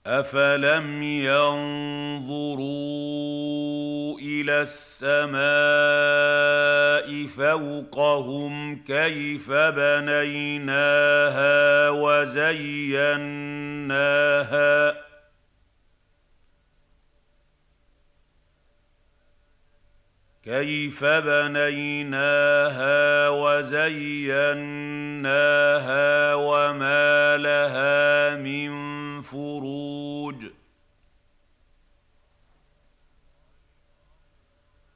أفلم ينظروا إلى السماء فوقهم كيف بنيناها وزيناها وما لها من فروج